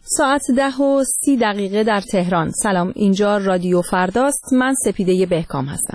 ساعت 10:30 در تهران. سلام، اینجا رادیو فرداست. من سپیده بهکام هستم.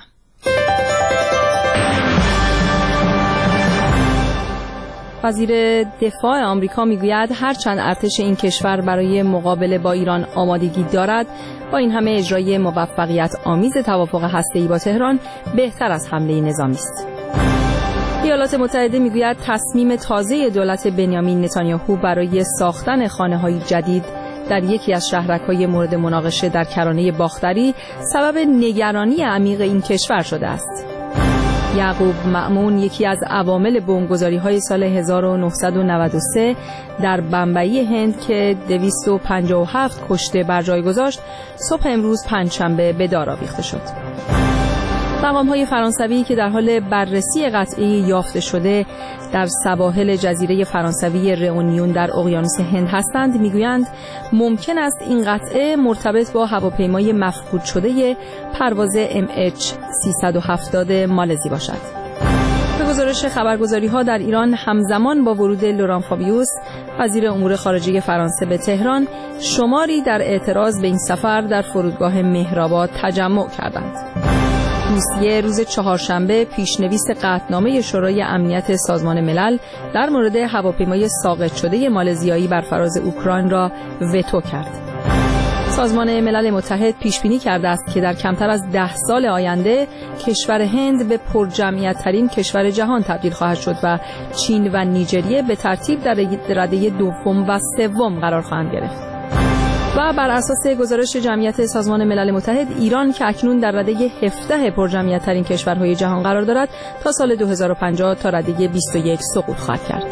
وزیر دفاع آمریکا میگوید هرچند ارتش این کشور برای مقابله با ایران آمادگی دارد، با این همه اجرای موفقیت آمیز توافق هسته‌ای با تهران بهتر از حمله نظامی است. ایالات متحده میگوید تصمیم تازه دولت بنیامین نتانیاهو برای ساختن خانه‌های جدید در یکی از شهرک‌های مورد مناقشه در کرانه باختری سبب نگرانی عمیق این کشور شده است. یعقوب مأمون، یکی از عوامل بمبگذاری‌های سال 1993 در بمبئی هند که 257 کشته بر جای گذاشت، صبح امروز پنجشنبه به دار آویخته شد. مقام‌های فرانسوی که در حال بررسی قطعه یافته شده در سواحل جزیره فرانسوی رئونیون در اقیانوس هند هستند میگویند ممکن است این قطعه مرتبط با هواپیمای مفقود شده پرواز MH370 مالزی باشد. به گزارش خبرگزاری‌ها در ایران همزمان با ورود لوران فابیوس وزیر امور خارجه فرانسه به تهران، شماری در اعتراض به این سفر در فرودگاه مهرآباد تجمع کردند. روسیه روز چهارشنبه پیشنویس قطعنامه شورای امنیت سازمان ملل در مورد هواپیمای ساقط شده مالزیایی بر فراز اوکراین را وتو کرد. سازمان ملل متحد پیش بینی کرده است که در کمتر از 10 سال آینده کشور هند به پرجمعیت ترین کشور جهان تبدیل خواهد شد و چین و نیجریه به ترتیب در رده دوم و سوم قرار خواهند گرفت. و بر اساس گزارش جمعیت سازمان ملل متحد، ایران که اکنون در رده 17 پرجمعیت ترین کشورهای جهان قرار دارد، تا سال 2050 تا رده 21 سقوط خواهد کرد.